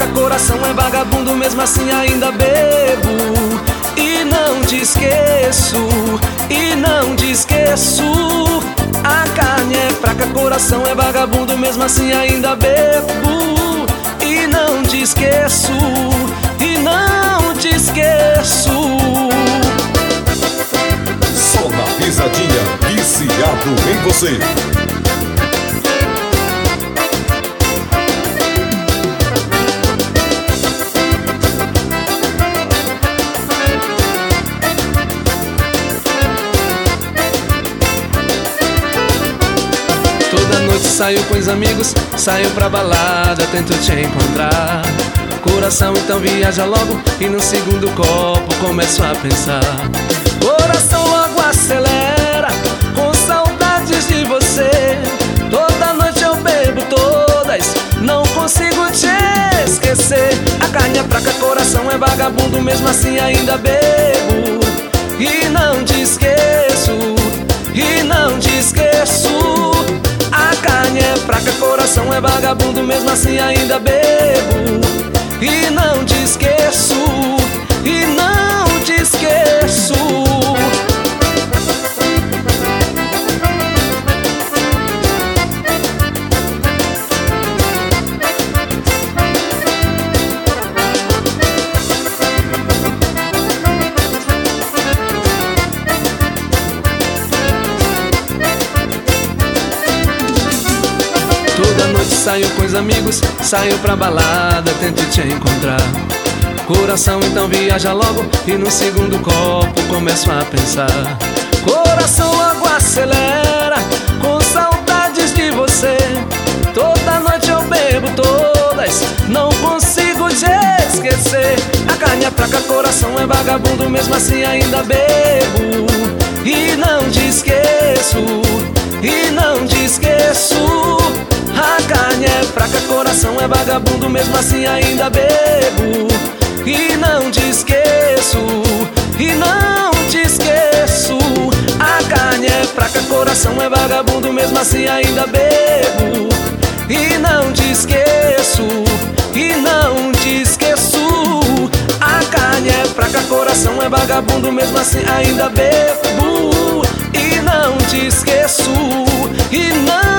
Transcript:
coração é vagabundo, mesmo assim ainda bebo. E não te esqueço, e não te esqueço. A carne é fraca, coração é vagabundo, mesmo assim ainda bebo. E não te esqueço, e não te esqueço. Só na pisadinha, viciado em você. Toda noite saio com os amigos, saio pra balada, tento te encontrar. Coração então viaja logo e no segundo copo começo a pensar. Coração logo acelera, com saudades de você. Toda noite eu bebo todas, não consigo te esquecer. A carne é fraca, coração é vagabundo, mesmo assim ainda bebo. E não te esqueço, e não te esqueço. A carne é fraca, coração é vagabundo, mesmo assim ainda bebo. E não te esqueço, e não te esqueço. Toda noite saio com os amigos, saio pra balada, tento te encontrar. Coração então viaja logo e no segundo copo começo a pensar. Coração logo acelera, com saudades de você. Toda noite eu bebo todas, não consigo te esquecer. A carne é fraca, coração é vagabundo, mesmo assim ainda bebo. E não te esqueço, e não te esqueço. A carne é fraca, coração é vagabundo, mesmo assim ainda bebo. E não te esqueço, e não te esqueço. A carne é fraca, coração é vagabundo, mesmo assim ainda bebo. E não te esqueço, e não te esqueço. A carne é fraca, coração é vagabundo, mesmo assim ainda bebo. E não te esqueço, e não